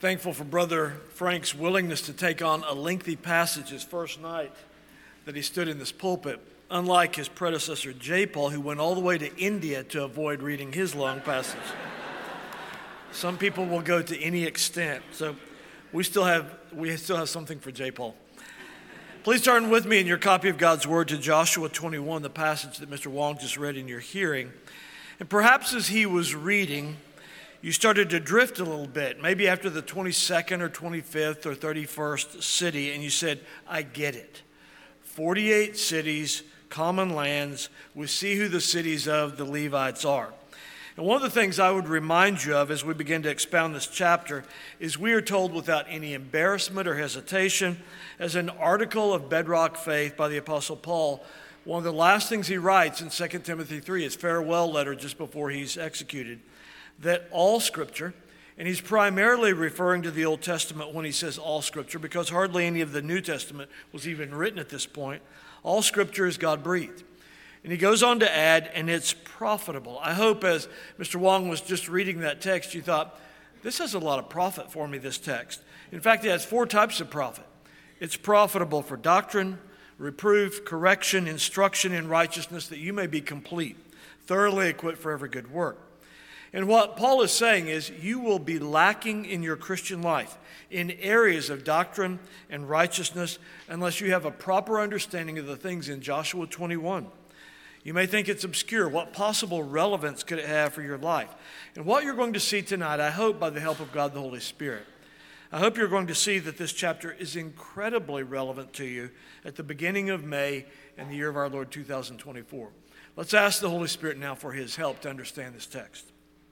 Thankful for Brother Frank's willingness to take on a lengthy passage his first night that he stood in this pulpit, unlike his predecessor J. Paul, who went all the way to India to avoid reading his long passage. Some people will go to any extent, so we still have something for J. Paul. Please turn with me in your copy of God's Word to Joshua 21, the passage that Mr. Wong just read in your hearing. And perhaps as he was reading, you started to drift a little bit, maybe after the 22nd or 25th or 31st city, and you said, I get it. 48 cities, common lands, we see who the cities of the Levites are. And one of the things I would remind you of as we begin to expound this chapter is we are told without any embarrassment or hesitation, as an article of bedrock faith by the Apostle Paul, one of the last things he writes in 2 Timothy 3, his farewell letter just before he's executed, that all Scripture, and he's primarily referring to the Old Testament when he says all Scripture, because hardly any of the New Testament was even written at this point. All Scripture is God-breathed. And he goes on to add, and it's profitable. I hope as Mr. Wong was just reading that text, you thought, this has a lot of profit for me, this text. In fact, it has 4 types of profit. It's profitable for doctrine, reproof, correction, instruction in righteousness, that you may be complete, thoroughly equipped for every good work. And what Paul is saying is you will be lacking in your Christian life in areas of doctrine and righteousness unless you have a proper understanding of the things in Joshua 21. You may think it's obscure. What possible relevance could it have for your life? And what you're going to see tonight, I hope by the help of God the Holy Spirit, I hope you're going to see that this chapter is incredibly relevant to you at the beginning of May in the year of our Lord 2024. Let's ask the Holy Spirit now for his help to understand this text.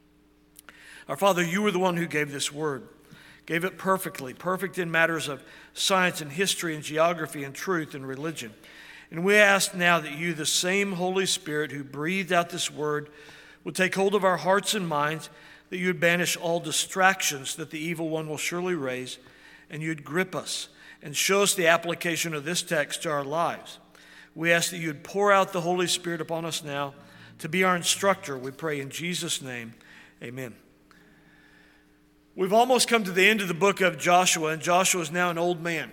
Our Father, you were the one who gave this word, gave it perfectly, perfect in matters of science and history and geography and truth and religion. And we ask now that you, the same Holy Spirit who breathed out this word, would take hold of our hearts and minds, that you would banish all distractions that the evil one will surely raise, and you'd grip us and show us the application of this text to our lives. We ask that you would pour out the Holy Spirit upon us now to be our instructor. We pray in Jesus' name, amen. We've almost come to the end of the book of Joshua, and Joshua is now an old man.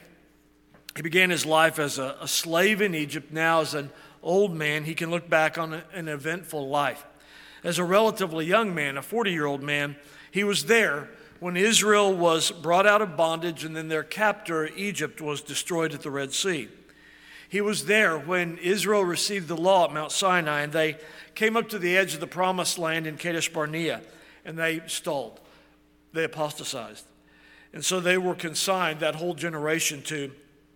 He began his life as a slave in Egypt. Now as an old man, he can look back on an eventful life. As a relatively young man, a 40-year-old man, he was there when Israel was brought out of bondage and then their captor, Egypt, was destroyed at the Red Sea. He was there when Israel received the law at Mount Sinai, and they came up to the edge of the promised land in Kadesh Barnea, and they stalled. They apostatized. And so they were consigned, that whole generation, to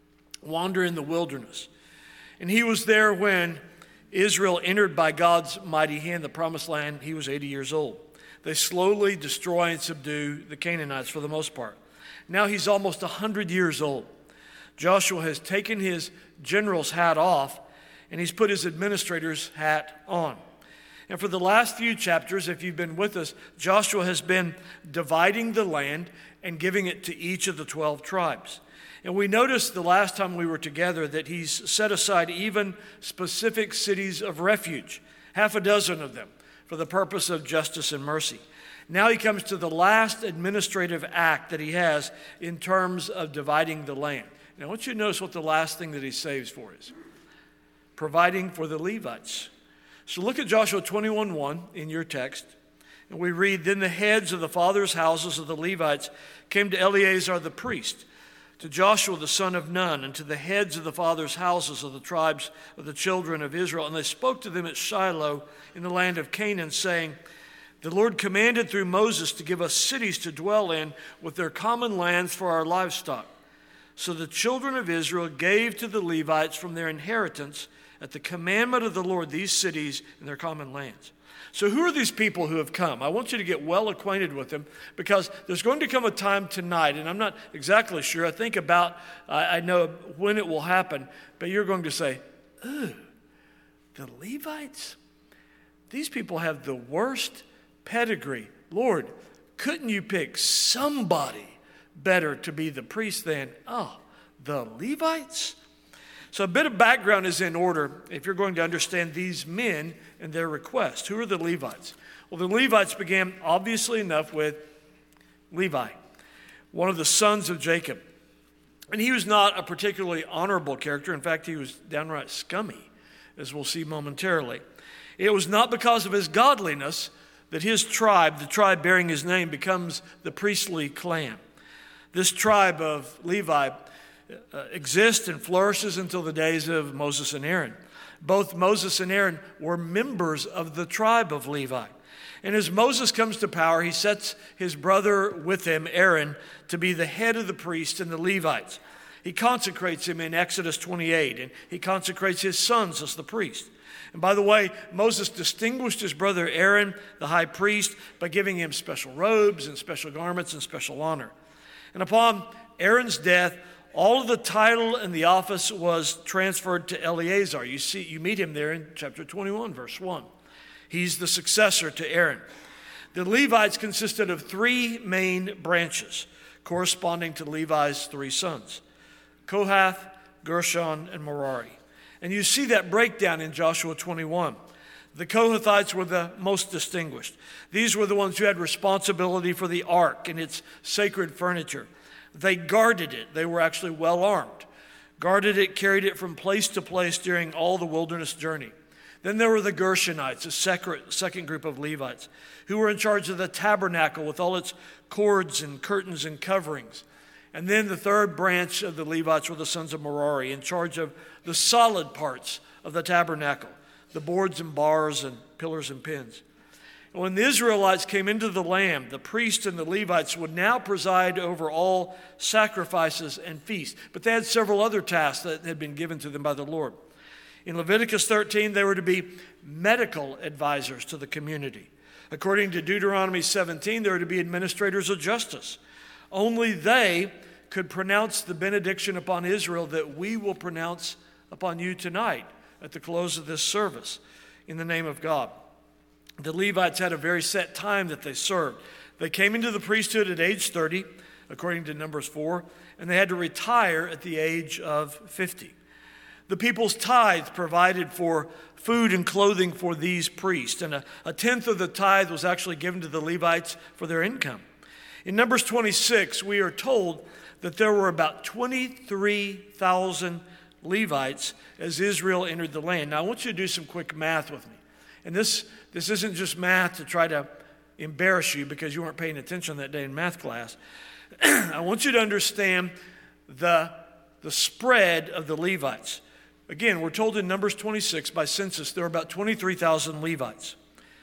wander in the wilderness. And he was there when Israel entered by God's mighty hand the promised land. He was 80 years old. They slowly destroy and subdue the Canaanites for the most part. Now he's almost 100 years old. Joshua has taken his general's hat off, and he's put his administrator's hat on. And for the last few chapters, if you've been with us, Joshua has been dividing the land and giving it to each of the 12 tribes. And we noticed the last time we were together that he's set aside even specific cities of refuge, 6 of them, for the purpose of justice and mercy. Now he comes to the last administrative act that he has in terms of dividing the land. Now I want you to notice what the last thing that he saves for is. Providing for the Levites. So look at Joshua 21:1 in your text. And we read, Then the heads of the fathers' houses of the Levites came to Eleazar the priest, to Joshua the son of Nun, and to the heads of the fathers' houses of the tribes of the children of Israel. And they spoke to them at Shiloh in the land of Canaan, saying, The Lord commanded through Moses to give us cities to dwell in with their common lands for our livestock. So the children of Israel gave to the Levites from their inheritance at the commandment of the Lord these cities and their common lands. So who are these people who have come? I want you to get well acquainted with them, because there's going to come a time tonight, and I'm not exactly sure. I know when it will happen, but you're going to say, ooh, the Levites? These people have the worst pedigree. Lord, couldn't you pick somebody better to be the priest than, the Levites? So a bit of background is in order if you're going to understand these men and their request. Who are the Levites? Well, the Levites began, obviously enough, with Levi. one of the sons of Jacob. And he was not a particularly honorable character. In fact, he was downright scummy, as we'll see momentarily. It was not because of his godliness that his tribe, the tribe bearing his name, becomes the priestly clan. This tribe of Levi exists and flourishes until the days of Moses and Aaron. Both Moses and Aaron were members of the tribe of Levi. And as Moses comes to power, he sets his brother with him, Aaron, to be the head of the priests and the Levites. He consecrates him in Exodus 28, and he consecrates his sons as the priest. And by the way, Moses distinguished his brother Aaron, the high priest, by giving him special robes and special garments and special honor. And upon Aaron's death, all of the title and the office was transferred to Eleazar. You meet him there in chapter 21, verse 1. He's the successor to Aaron. The Levites consisted of three main branches, corresponding to Levi's three sons: Kohath, Gershon, and Merari. And you see that breakdown in Joshua 21. The Kohathites were the most distinguished. These were the ones who had responsibility for the ark and its sacred furniture. They guarded it. They were actually well armed. Guarded it, carried it from place to place during all the wilderness journey. Then there were the Gershonites, a second group of Levites, who were in charge of the tabernacle with all its cords and curtains and coverings. And then the third branch of the Levites were the sons of Merari, in charge of the solid parts of the tabernacle, the boards and bars and pillars and pins. And when the Israelites came into the land, the priests and the Levites would now preside over all sacrifices and feasts. But they had several other tasks that had been given to them by the Lord. In Leviticus 13, they were to be medical advisors to the community. According to Deuteronomy 17, they were to be administrators of justice. Only they could pronounce the benediction upon Israel that we will pronounce upon you tonight at the close of this service in the name of God. The Levites had a very set time that they served. They came into the priesthood at age 30, according to Numbers 4, and they had to retire at the age of 50. The people's tithe provided for food and clothing for these priests, and a tenth of the tithe was actually given to the Levites for their income. In Numbers 26, we are told that there were about 23,000 Levites as Israel entered the land. Now, I want you to do some quick math with me. And this isn't just math to try to embarrass you because you weren't paying attention that day in math class. I want you to understand the spread of the Levites. Again, we're told in Numbers 26 by census there are about 23,000 Levites.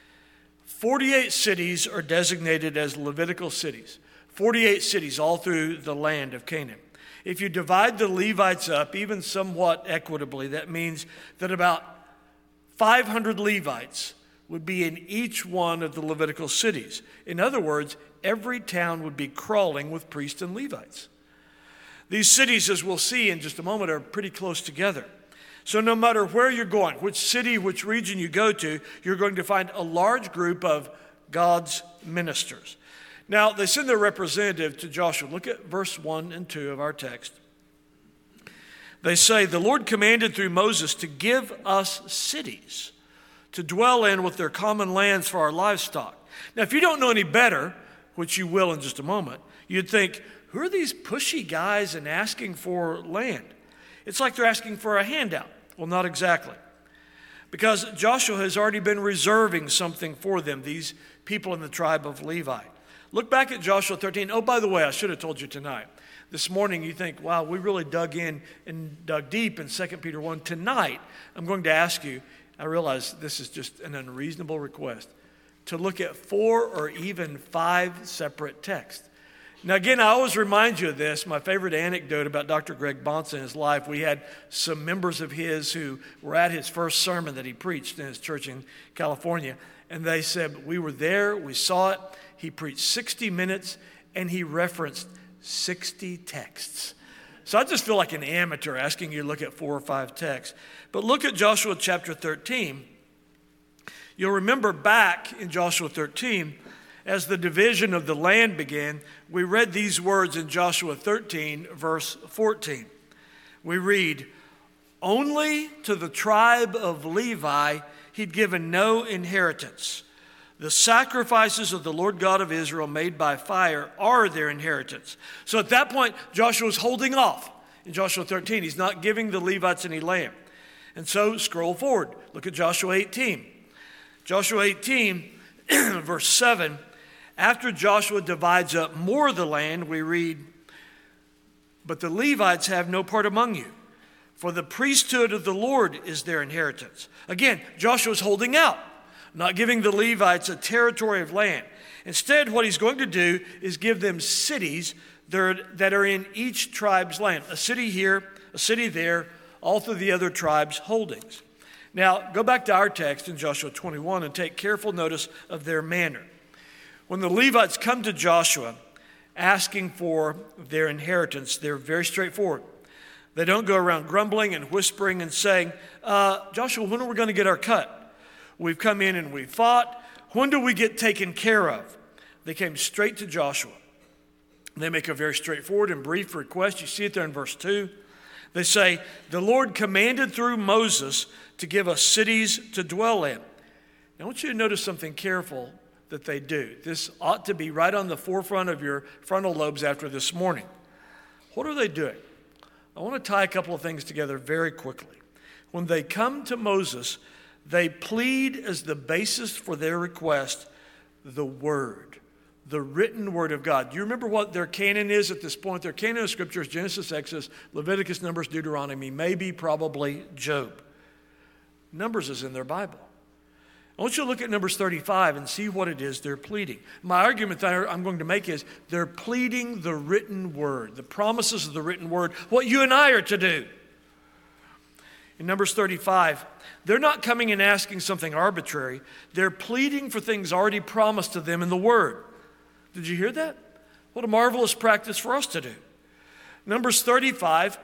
48 cities are designated as Levitical cities. 48 cities all through the land of Canaan. If you divide the Levites up, even somewhat equitably, that means that about 500 Levites would be in each one of the Levitical cities. In other words, every town would be crawling with priests and Levites. These cities, as we'll see in just a moment, are pretty close together. So no matter where you're going, which city, which region you go to, you're going to find a large group of God's ministers. Now, they send their representative to Joshua. Look at verse 1 and 2 of our text. They say, "The Lord commanded through Moses to give us cities to dwell in with their common lands for our livestock." Now, if you don't know any better, which you will in just a moment, you'd think, who are these pushy guys and asking for land? It's like they're asking for a handout. Well, not exactly. Because Joshua has already been reserving something for them, these people in the tribe of Levi. Look back at Joshua 13. Oh, by the way, I should have told you tonight. This morning you think, wow, we really dug in and dug deep in 2 Peter 1. Tonight, I'm going to ask you, I realize this is just an unreasonable request, to look at 4 or even 5 separate texts. Now, again, I always remind you of this. My favorite anecdote about Dr. Greg Bonsa in his life, we had some members of his who were at his first sermon that he preached in his church in California, and they said, we were there, we saw it. He preached 60 minutes, and he referenced 60 texts. So I just feel like an amateur asking you to look at 4 or 5 texts. But look at Joshua chapter 13. You'll remember back in Joshua 13, as the division of the land began, we read these words in Joshua 13, verse 14. We read, "Only to the tribe of Levi he'd given no inheritance. The sacrifices of the Lord God of Israel made by fire are their inheritance. So at that point, Joshua is holding off. In Joshua 13, he's not giving the Levites any land. And so scroll forward. Look at Joshua 18. Joshua 18, verse 7. After Joshua divides up more of the land, we read, "But the Levites have no part among you, for the priesthood of the Lord is their inheritance." Again, Joshua's holding out, not giving the Levites a territory of land. Instead, what he's going to do is give them cities that are in each tribe's land. A city here, a city there, all through the other tribes' holdings. Now, go back to our text in Joshua 21 and take careful notice of their manner. When the Levites come to Joshua asking for their inheritance, they're very straightforward. They don't go around grumbling and whispering and saying, Joshua, when are we going to get our cut? We've come in and we've fought. When do we get taken care of? They came straight to Joshua. They make a very straightforward and brief request. You see it there in verse 2. They say, the Lord commanded through Moses to give us cities to dwell in. Now, I want you to notice something careful that they do. This ought to be right on the forefront of your frontal lobes after this morning. What are they doing? I want to tie a couple of things together very quickly. When they come to Moses, they plead as the basis for their request the word, the written word of God. Do you remember what their canon is at this point? Their canon of Scripture is Genesis, Exodus, Leviticus, Numbers, Deuteronomy, maybe, probably Job. Numbers is in their Bible. I want you to look at Numbers 35 and see what it is they're pleading. My argument that I'm going to make is they're pleading the written word, the promises of the written word, what you and I are to do. In Numbers 35, they're not coming and asking something arbitrary. They're pleading for things already promised to them in the word. Did you hear that? What a marvelous practice for us to do. Numbers 35,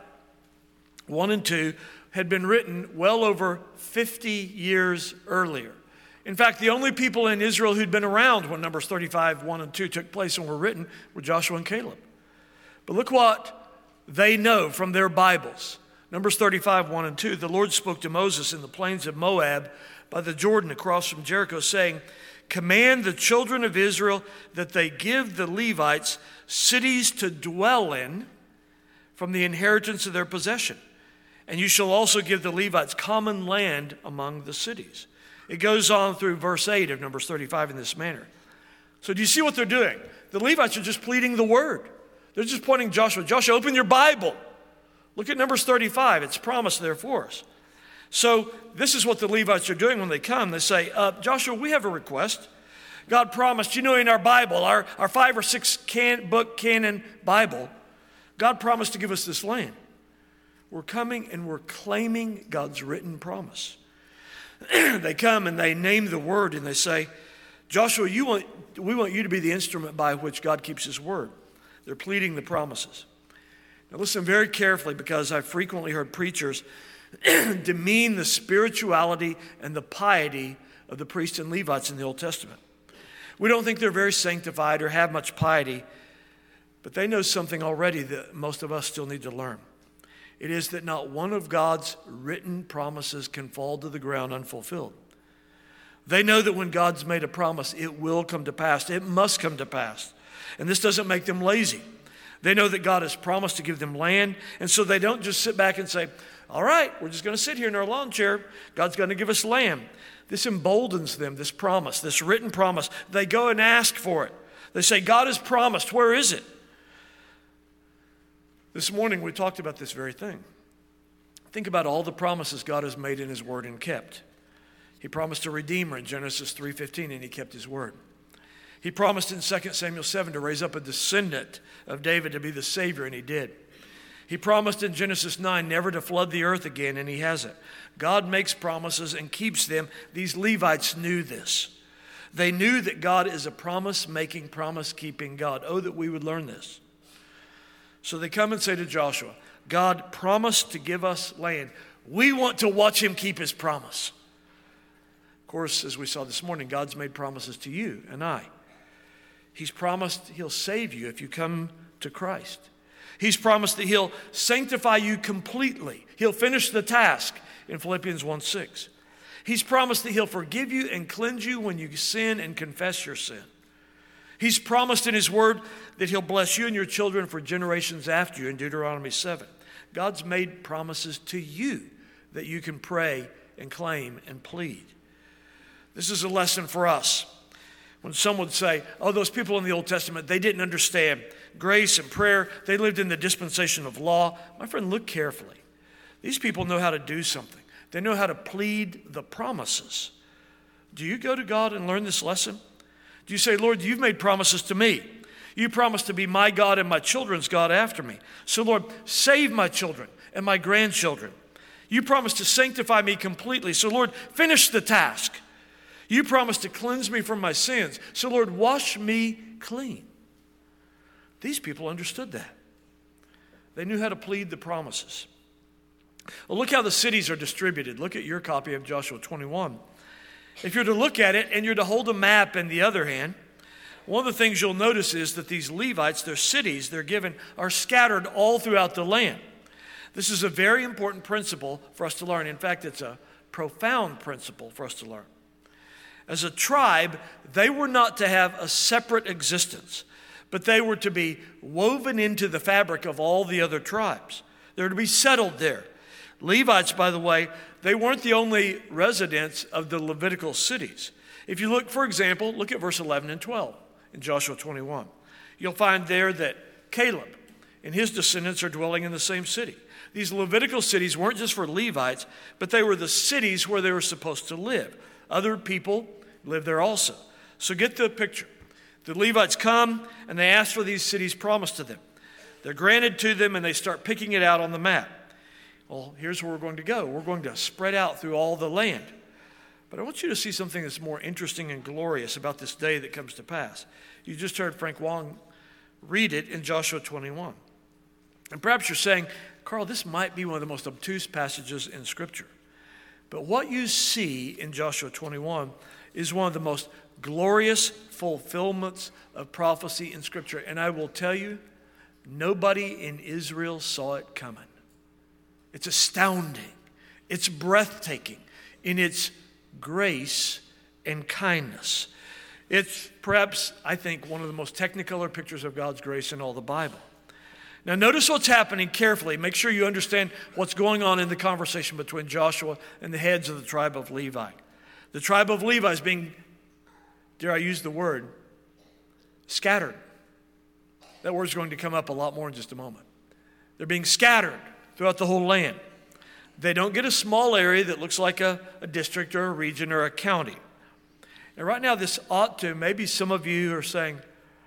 1 and 2, had been written well over 50 years earlier. In fact, the only people in Israel who'd been around when Numbers 35, 1 and 2 took place and were written were Joshua and Caleb. But look what they know from their Bibles. Numbers 35, 1 and 2, the Lord spoke to Moses in the plains of Moab by the Jordan across from Jericho, saying, command the children of Israel that they give the Levites cities to dwell in from the inheritance of their possession. And you shall also give the Levites common land among the cities. It goes on through verse 8 of Numbers 35 in this manner. So do you see what they're doing? The Levites are just pleading the word. They're just pointing Joshua, open your Bible. Look at Numbers 35. It's promised there for us. So this is what the Levites are doing when they come. They say, Joshua, we have a request. God promised, in our Bible, our 5 or 6 book canon Bible, God promised to give us this land. We're coming and we're claiming God's written promise. They come and they name the word and they say, Joshua, we want you to be the instrument by which God keeps his word. They're pleading the promises. Now listen very carefully, because I've frequently heard preachers demean the spirituality and the piety of the priests and Levites in the Old Testament. We don't think they're very sanctified or have much piety, but they know something already that most of us still need to learn. It is that not one of God's written promises can fall to the ground unfulfilled. They know that when God's made a promise, it will come to pass. It must come to pass. And this doesn't make them lazy. They know that God has promised to give them land, and so they don't just sit back and say, all right, we're just going to sit here in our lawn chair. God's going to give us land. This emboldens them, this promise, this written promise. They go and ask for it. They say, God has promised. Where is it? This morning we talked about this very thing. Think about all the promises God has made in his word and kept. He promised a redeemer in Genesis 3:15, and he kept his word. He promised in 2 Samuel 7 to raise up a descendant of David to be the Savior, and he did. He promised in Genesis 9 never to flood the earth again, and he hasn't. God makes promises and keeps them. These Levites knew this. They knew that God is a promise-making, promise-keeping God. Oh, that we would learn this. So they come and say to Joshua, God promised to give us land. We want to watch him keep his promise. Of course, as we saw this morning, God's made promises to you and I. He's promised he'll save you if you come to Christ. He's promised that he'll sanctify you completely. He'll finish the task in Philippians 1:6. He's promised that he'll forgive you and cleanse you when you sin and confess your sin. He's promised in his word that he'll bless you and your children for generations after you in Deuteronomy 7. God's made promises to you that you can pray and claim and plead. This is a lesson for us. When some would say, oh, those people in the Old Testament, they didn't understand grace and prayer. They lived in the dispensation of law. My friend, look carefully. These people know how to do something. They know how to plead the promises. Do you go to God and learn this lesson? Do you say, Lord, you've made promises to me. You promised to be my God and my children's God after me. So, Lord, save my children and my grandchildren. You promised to sanctify me completely. So, Lord, finish the task. You promised to cleanse me from my sins. So, Lord, wash me clean. These people understood that. They knew how to plead the promises. Well, look how the cities are distributed. Look at your copy of Joshua 21. If you're to look at it and you're to hold a map in the other hand, one of the things you'll notice is that these Levites, their cities they're given, are scattered all throughout the land. This is a very important principle for us to learn. In fact, it's a profound principle for us to learn. As a tribe, they were not to have a separate existence, but they were to be woven into the fabric of all the other tribes. They were to be settled there. Levites, by the way, they weren't the only residents of the Levitical cities. If you look, for example, look at verse 11 and 12 in Joshua 21. You'll find there that Caleb and his descendants are dwelling in the same city. These Levitical cities weren't just for Levites, but they were the cities where they were supposed to live. Other people lived there also. So get the picture. The Levites come and they ask for these cities promised to them. They're granted to them and they start picking it out on the map. Well, here's where we're going to go. We're going to spread out through all the land. But I want you to see something that's more interesting and glorious about this day that comes to pass. You just heard Frank Wong read it in Joshua 21. And perhaps you're saying, Carl, this might be one of the most obtuse passages in Scripture. But what you see in Joshua 21 is one of the most glorious fulfillments of prophecy in Scripture. And I will tell you, nobody in Israel saw it coming. It's astounding. It's breathtaking in its grace and kindness. It's perhaps, I think, one of the most technicolor pictures of God's grace in all the Bible. Now notice what's happening carefully. Make sure you understand what's going on in the conversation between Joshua and the heads of the tribe of Levi. The tribe of Levi is being, dare I use the word, scattered. That word's going to come up a lot more in just a moment. They're being scattered throughout the whole land. They don't get a small area that looks like a district or a region or a county. And right now this ought to, maybe some of you are saying,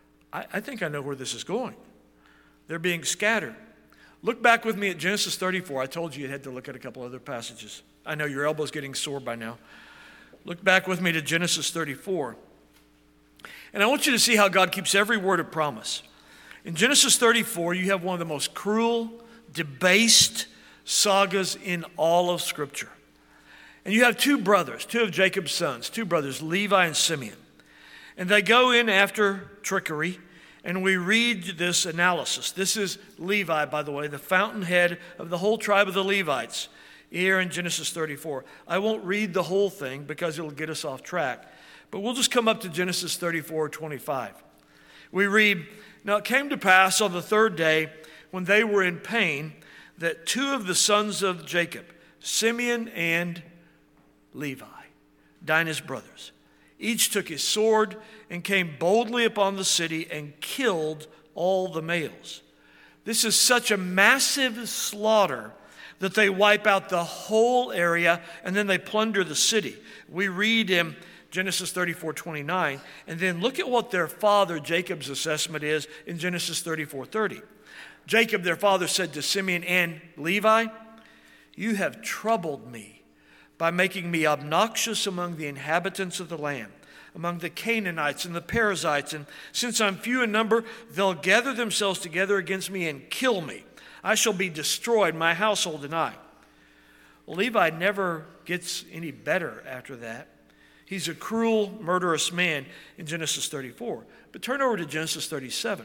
I think I know where this is going. They're being scattered. Look back with me at Genesis 34. I told you had to look at a couple other passages. I know your elbow's getting sore by now. Look back with me to Genesis 34. And I want you to see how God keeps every word of promise. In Genesis 34, you have one of the most cruel, debased sagas in all of Scripture. And you have two brothers, two of Jacob's sons, two brothers, Levi and Simeon. And they go in after trickery, and we read this analysis. This is Levi, by the way, the fountainhead of the whole tribe of the Levites, here in Genesis 34. I won't read the whole thing because it'll get us off track, but we'll just come up to Genesis 34:25. We read, "Now it came to pass on the third day, when they were in pain, that two of the sons of Jacob, Simeon and Levi, Dinah's brothers, each took his sword and came boldly upon the city and killed all the males." This is such a massive slaughter that they wipe out the whole area and then they plunder the city. We read in Genesis 34:29, and then look at what their father Jacob's assessment is in Genesis 34:30. Jacob, their father, said to Simeon and Levi, "You have troubled me by making me obnoxious among the inhabitants of the land, among the Canaanites and the Perizzites, and since I'm few in number, they'll gather themselves together against me and kill me. I shall be destroyed, my household and I." Well, Levi never gets any better after that. He's a cruel, murderous man in Genesis 34. But turn over to Genesis 37.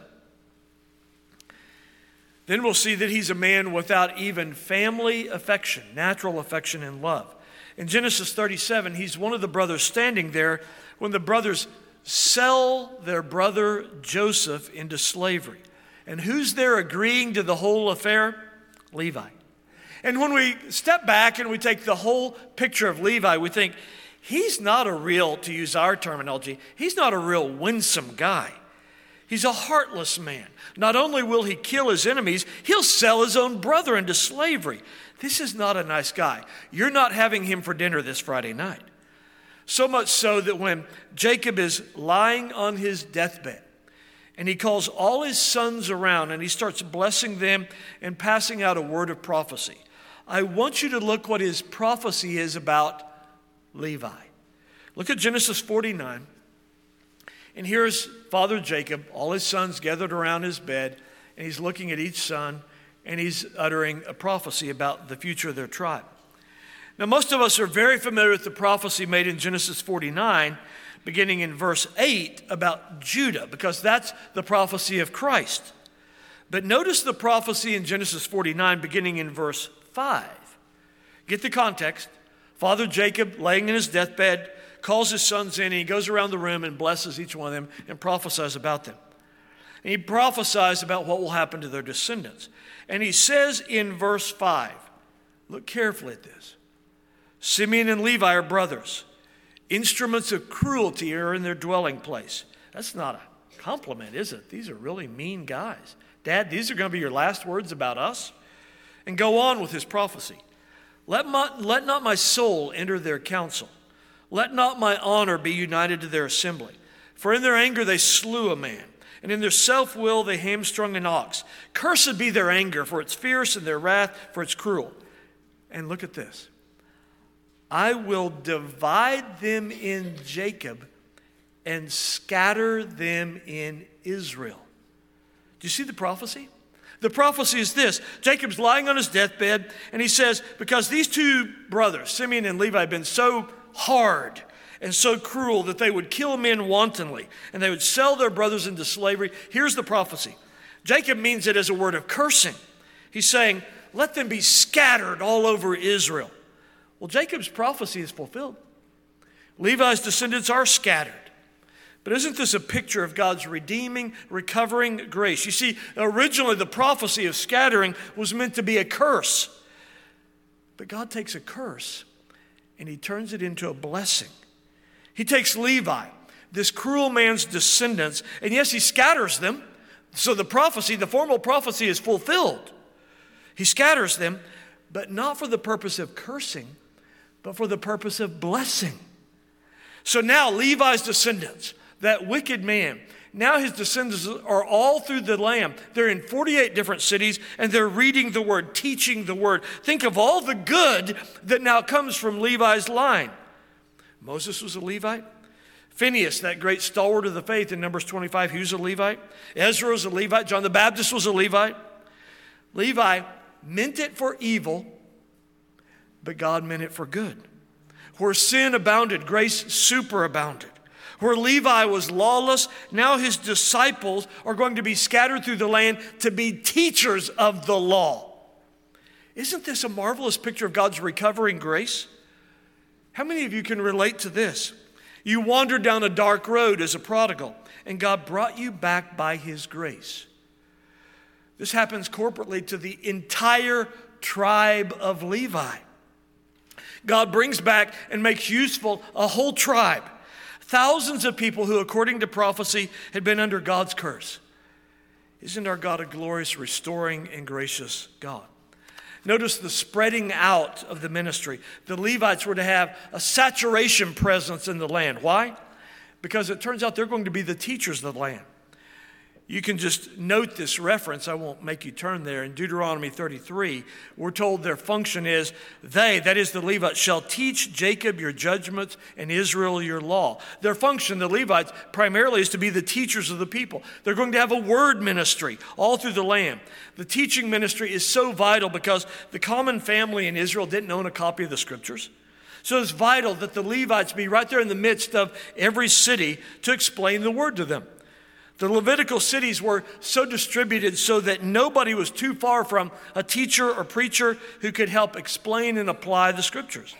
Then we'll see that he's a man without even family affection, natural affection and love. In Genesis 37, he's one of the brothers standing there when the brothers sell their brother Joseph into slavery. And who's there agreeing to the whole affair? Levi. And when we step back and we take the whole picture of Levi, we think, he's not a real, to use our terminology, he's not a real winsome guy. He's a heartless man. Not only will he kill his enemies, he'll sell his own brother into slavery. This is not a nice guy. You're not having him for dinner this Friday night. So much so that when Jacob is lying on his deathbed and he calls all his sons around and he starts blessing them and passing out a word of prophecy, I want you to look what his prophecy is about Levi. Look at Genesis 49. And here's Father Jacob, all his sons gathered around his bed, and he's looking at each son, and he's uttering a prophecy about the future of their tribe. Now, most of us are very familiar with the prophecy made in Genesis 49, beginning in verse 8, about Judah, because that's the prophecy of Christ. But notice the prophecy in Genesis 49, beginning in verse 5. Get the context. Father Jacob, laying in his deathbed, calls his sons in, and he goes around the room and blesses each one of them and prophesies about them. And he prophesies about what will happen to their descendants. And he says in verse 5, look carefully at this. Simeon and Levi are brothers. Instruments of cruelty are in their dwelling place. That's not a compliment, is it? These are really mean guys. Dad, these are going to be your last words about us? And go on with his prophecy. Let not my soul enter their counsel. Let not my honor be united to their assembly. For in their anger they slew a man, and in their self-will they hamstrung an ox. Cursed be their anger, for it's fierce, and their wrath, for it's cruel. And look at this. I will divide them in Jacob and scatter them in Israel. Do you see the prophecy? The prophecy is this. Jacob's lying on his deathbed, and he says, because these two brothers, Simeon and Levi, have been so hard and so cruel that they would kill men wantonly and they would sell their brothers into slavery. Here's the prophecy. Jacob means it as a word of cursing. He's saying, let them be scattered all over Israel. Well, Jacob's prophecy is fulfilled. Levi's descendants are scattered. But isn't this a picture of God's redeeming, recovering grace? You see, originally the prophecy of scattering was meant to be a curse. But God takes a curse and he turns it into a blessing. He takes Levi, this cruel man's descendants, and yes, he scatters them. So the prophecy, the formal prophecy is fulfilled. He scatters them, but not for the purpose of cursing, but for the purpose of blessing. So now Levi's descendants, that wicked man, now his descendants are all through the land. They're in 48 different cities, and they're reading the word, teaching the word. Think of all the good that now comes from Levi's line. Moses was a Levite. Phineas, that great stalwart of the faith in Numbers 25, he was a Levite. Ezra was a Levite. John the Baptist was a Levite. Levi meant it for evil, but God meant it for good. Where sin abounded, grace superabounded. Where Levi was lawless, now his disciples are going to be scattered through the land to be teachers of the law. Isn't this a marvelous picture of God's recovering grace? How many of you can relate to this? You wandered down a dark road as a prodigal, and God brought you back by his grace. This happens corporately to the entire tribe of Levi. God brings back and makes useful a whole tribe. Thousands of people who, according to prophecy, had been under God's curse. Isn't our God a glorious, restoring, and gracious God? Notice the spreading out of the ministry. The Levites were to have a saturation presence in the land. Why? Because it turns out they're going to be the teachers of the land. You can just note this reference. I won't make you turn there. In Deuteronomy 33, we're told their function is, they, that is the Levites, shall teach Jacob your judgments and Israel your law. Their function, the Levites, primarily is to be the teachers of the people. They're going to have a word ministry all through the land. The teaching ministry is so vital because the common family in Israel didn't own a copy of the scriptures. So it's vital that the Levites be right there in the midst of every city to explain the word to them. The Levitical cities were so distributed so that nobody was too far from a teacher or preacher who could help explain and apply the scriptures.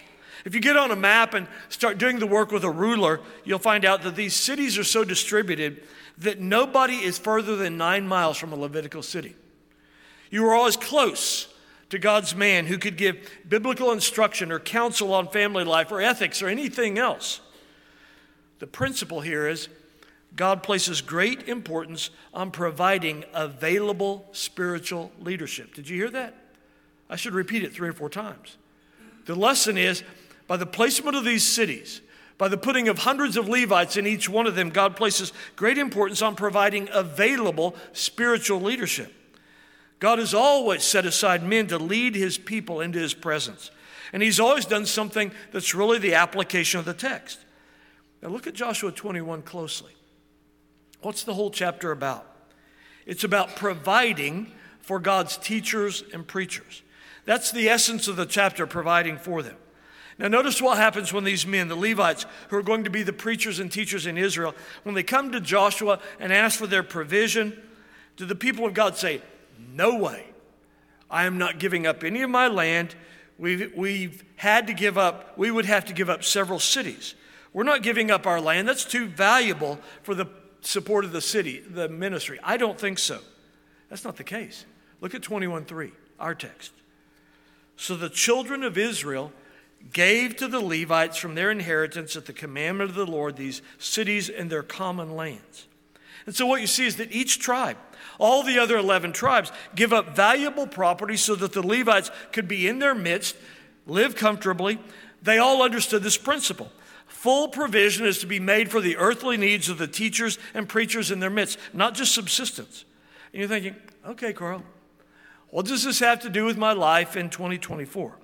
If you get on a map and start doing the work with a ruler, you'll find out that these cities are so distributed that nobody is further than 9 miles from a Levitical city. You are always close to God's man who could give biblical instruction or counsel on family life or ethics or anything else. The principle here is God places great importance on providing available spiritual leadership. Did you hear that? I should repeat it 3 or 4 times. The lesson is, by the placement of these cities, by the putting of hundreds of Levites in each one of them, God places great importance on providing available spiritual leadership. God has always set aside men to lead his people into his presence. And he's always done something that's really the application of the text. Now look at Joshua 21 closely. What's the whole chapter about? It's about providing for God's teachers and preachers. That's the essence of the chapter, providing for them. Now notice what happens when these men, the Levites, who are going to be the preachers and teachers in Israel, when they come to Joshua and ask for their provision, do the people of God say, "No way. I am not giving up any of my land. We would have to give up several cities. We're not giving up our land. That's too valuable for the support of the city, the ministry." I don't think so. That's not the case. Look at 21:3, our text. "So the children of Israel gave to the Levites from their inheritance at the commandment of the Lord these cities and their common lands." And so what you see is that each tribe, all the other 11 tribes, give up valuable property so that the Levites could be in their midst, live comfortably. They all understood this principle. Full provision is to be made for the earthly needs of the teachers and preachers in their midst, not just subsistence. And you're thinking, okay, Carl, what does this have to do with my life in 2024?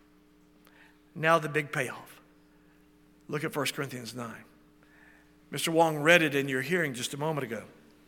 Now the big payoff. Look at 1 Corinthians 9. Mr. Wong read it in your hearing just a moment ago.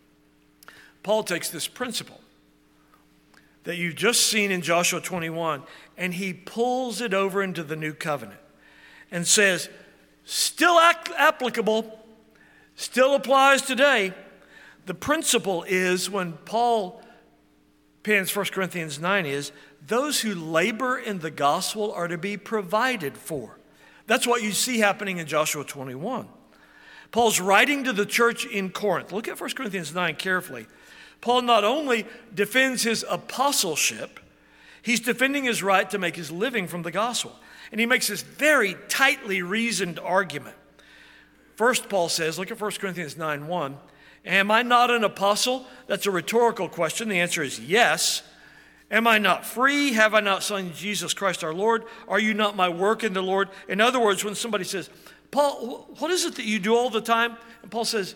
Paul takes this principle that you've just seen in Joshua 21, and he pulls it over into the new covenant and says, still applicable, still applies today. The principle is, when Paul pens 1 Corinthians 9, is those who labor in the gospel are to be provided for. That's what you see happening in Joshua 21. Paul's writing to the church in Corinth. Look at 1 Corinthians 9 carefully. Paul not only defends his apostleship, he's defending his right to make his living from the gospel. And he makes this very tightly reasoned argument. First, Paul says, look at 1 Corinthians 9:1, am I not an apostle? That's a rhetorical question. The answer is yes. Am I not free? Have I not seen Jesus Christ our Lord? Are you not my work in the Lord? In other words, when somebody says, Paul, what is it that you do all the time? And Paul says,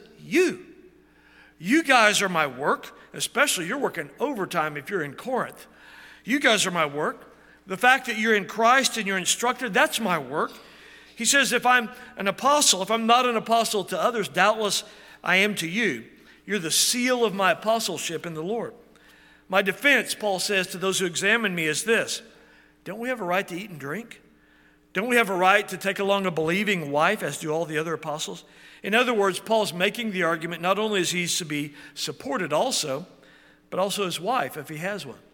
you guys are my work, especially you're working overtime if you're in Corinth. You guys are my work. The fact that you're in Christ and you're instructed, that's my work. He says, if I'm an apostle, if I'm not an apostle to others, doubtless I am to you. You're the seal of my apostleship in the Lord. My defense, Paul says to those who examine me, is this: don't we have a right to eat and drink? Don't we have a right to take along a believing wife, as do all the other apostles? In other words, Paul's making the argument not only is he to be supported also, but also his wife, if he has one.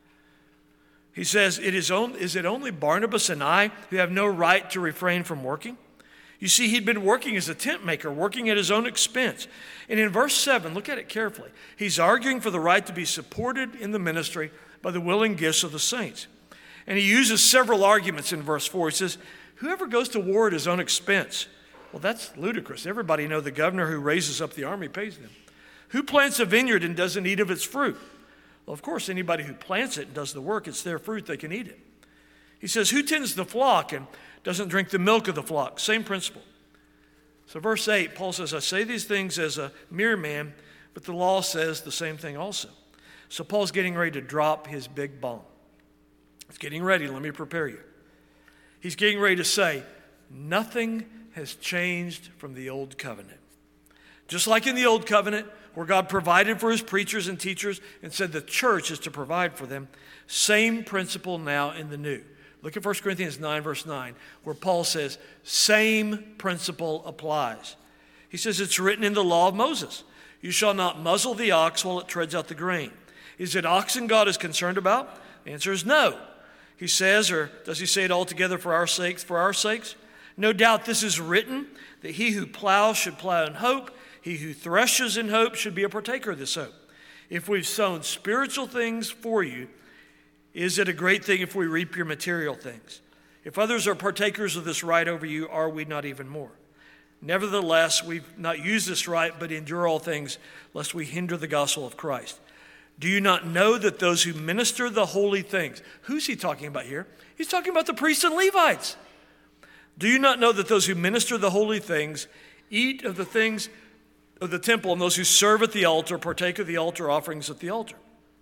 He says, is it only Barnabas and I who have no right to refrain from working? You see, he'd been working as a tent maker, working at his own expense. And in verse 7, look at it carefully. He's arguing for the right to be supported in the ministry by the willing gifts of the saints. And he uses several arguments in verse 4. He says, whoever goes to war at his own expense. Well, that's ludicrous. Everybody knows the governor who raises up the army pays them. Who plants a vineyard and doesn't eat of its fruit? Well, of course, anybody who plants it and does the work, it's their fruit, they can eat it. He says, who tends the flock and doesn't drink the milk of the flock? Same principle. So verse 8, Paul says, I say these things as a mere man, but the law says the same thing also. So Paul's getting ready to drop his big bomb. He's getting ready. Let me prepare you. He's getting ready to say, nothing has changed from the old covenant. Just like in the old covenant, where God provided for his preachers and teachers and said the church is to provide for them, same principle now in the new. Look at 1 Corinthians 9, verse 9, where Paul says, same principle applies. He says, it's written in the law of Moses, you shall not muzzle the ox while it treads out the grain. Is it oxen God is concerned about? The answer is no. He says, or does he say it altogether for our sakes? For our sakes? No doubt this is written, that he who plows should plow in hope. He who threshes in hope should be a partaker of this hope. If we've sown spiritual things for you, is it a great thing if we reap your material things? If others are partakers of this right over you, are we not even more? Nevertheless, we've not used this right, but endure all things, lest we hinder the gospel of Christ. Do you not know that those who minister the holy things, who's he talking about here? He's talking about the priests and Levites. Do you not know that those who minister the holy things eat of the things of the temple, and those who serve at the altar partake of the altar offerings at the altar?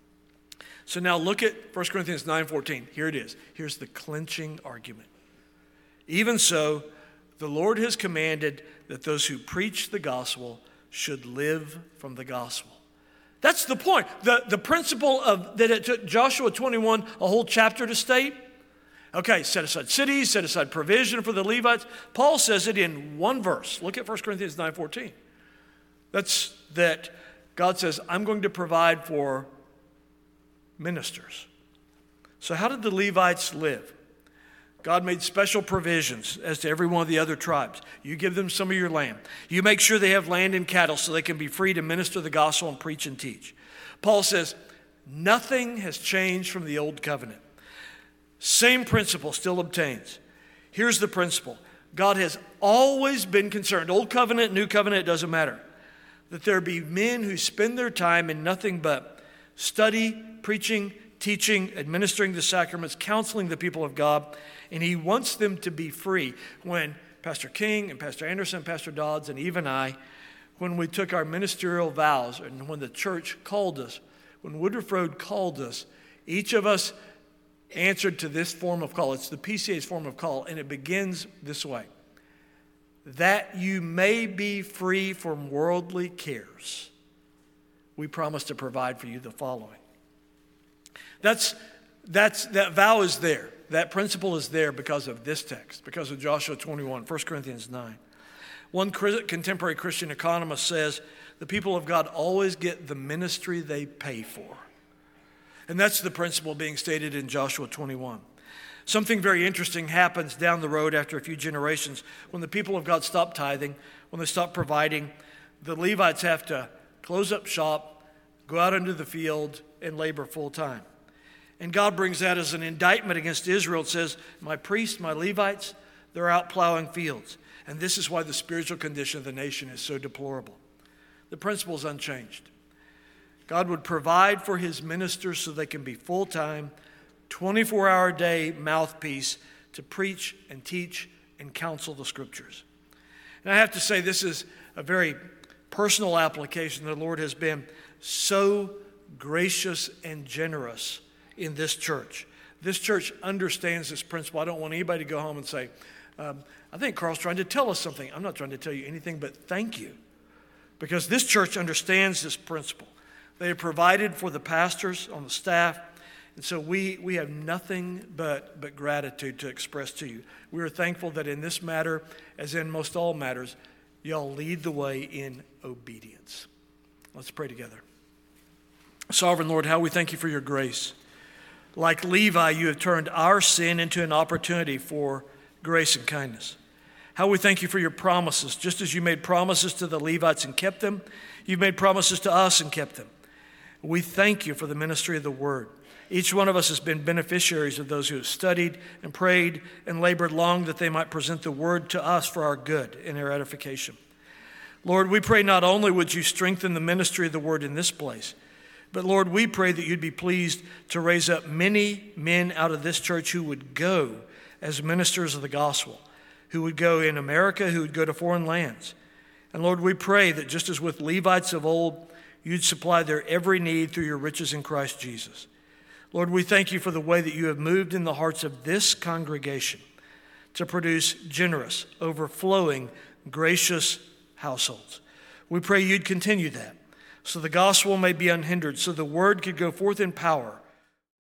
So now look at 1 Corinthians 9:14. Here it is. Here's the clinching argument. Even so, the Lord has commanded that those who preach the gospel should live from the gospel. That's the point. The principle of that it took Joshua 21 a whole chapter to state. Okay, set aside cities, set aside provision for the Levites. Paul says it in one verse. Look at 1 Corinthians 9:14. That's that God says, I'm going to provide for ministers. So how did the Levites live? God made special provisions as to every one of the other tribes. You give them some of your land. You make sure they have land and cattle so they can be free to minister the gospel and preach and teach. Paul says, nothing has changed from the old covenant. Same principle still obtains. Here's the principle. God has always been concerned, old covenant, new covenant, it doesn't matter, that there be men who spend their time in nothing but study, preaching, teaching, administering the sacraments, counseling the people of God, and he wants them to be free. When Pastor King and Pastor Anderson, Pastor Dodds, and even I, when we took our ministerial vows, and when the church called us, when Woodruff Road called us, each of us answered to this form of call. It's the PCA's form of call, and it begins this way. That you may be free from worldly cares, we promise to provide for you the following. That vow is there. That principle is there because of this text, because of Joshua 21, 1 Corinthians 9. One contemporary Christian economist says, the people of God always get the ministry they pay for. And that's the principle being stated in Joshua 21. Something very interesting happens down the road after a few generations. When the people of God stop tithing, when they stop providing, the Levites have to close up shop, go out into the field, and labor full time. And God brings that as an indictment against Israel. It says, my priests, my Levites, they're out plowing fields. And this is why the spiritual condition of the nation is so deplorable. The principle is unchanged. God would provide for his ministers so they can be full-time, 24-hour-a-day mouthpiece to preach and teach and counsel the scriptures. And I have to say, this is a very personal application. The Lord has been so gracious and generous in this church. This church understands this principle. I don't want anybody to go home and say, I think Carl's trying to tell us something. I'm not trying to tell you anything but thank you. Because this church understands this principle. They have provided for the pastors on the staff. And so we have nothing but gratitude to express to you. We are thankful that in this matter, as in most all matters, y'all lead the way in obedience. Let's pray together. Sovereign Lord, how we thank you for your grace. Like Levi, you have turned our sin into an opportunity for grace and kindness. How we thank you for your promises. Just as you made promises to the Levites and kept them, you've made promises to us and kept them. We thank you for the ministry of the word. Each one of us has been beneficiaries of those who have studied and prayed and labored long that they might present the word to us for our good and our edification. Lord, we pray not only would you strengthen the ministry of the word in this place, but Lord, we pray that you'd be pleased to raise up many men out of this church who would go as ministers of the gospel, who would go in America, who would go to foreign lands. And Lord, we pray that just as with Levites of old, you'd supply their every need through your riches in Christ Jesus. Lord, we thank you for the way that you have moved in the hearts of this congregation to produce generous, overflowing, gracious households. We pray you'd continue that so the gospel may be unhindered, so the word could go forth in power